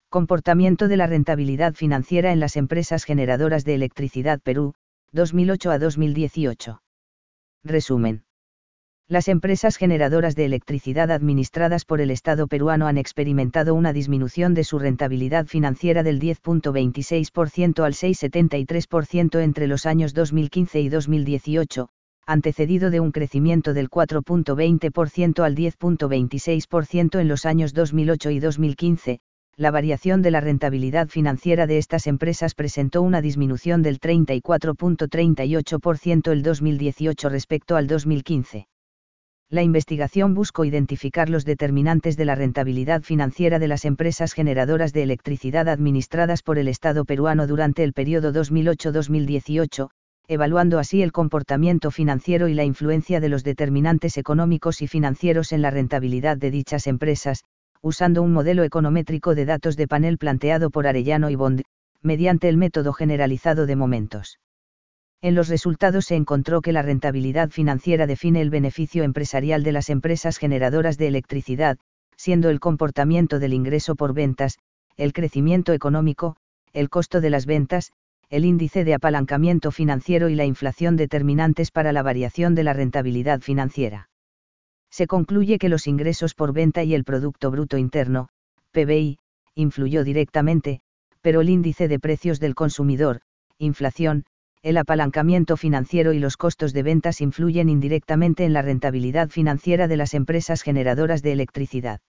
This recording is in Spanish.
Comportamiento de la rentabilidad financiera en las empresas generadoras de electricidad Perú, 2008 a 2018. Resumen. Las empresas generadoras de electricidad administradas por el Estado peruano han experimentado una disminución de su rentabilidad financiera del 10.26% al 6,73% entre los años 2015 y 2018, antecedido de un crecimiento del 4.20% al 10.26% en los años 2008 y 2015. La variación de la rentabilidad financiera de estas empresas presentó una disminución del 34.38% el 2018 respecto al 2015. La investigación buscó identificar los determinantes de la rentabilidad financiera de las empresas generadoras de electricidad administradas por el Estado peruano durante el periodo 2008-2018, evaluando así el comportamiento financiero y la influencia de los determinantes económicos y financieros en la rentabilidad de dichas empresas, usando un modelo econométrico de datos de panel planteado por Arellano y Bond, mediante el método generalizado de momentos. En los resultados se encontró que la rentabilidad financiera define el beneficio empresarial de las empresas generadoras de electricidad, siendo el comportamiento del ingreso por ventas, el crecimiento económico, el costo de las ventas, el índice de apalancamiento financiero y la inflación determinantes para la variación de la rentabilidad financiera. Se concluye que los ingresos por venta y el Producto Bruto Interno, PBI, influyó directamente, pero el índice de precios del consumidor, inflación, el apalancamiento financiero y los costos de ventas influyen indirectamente en la rentabilidad financiera de las empresas generadoras de electricidad.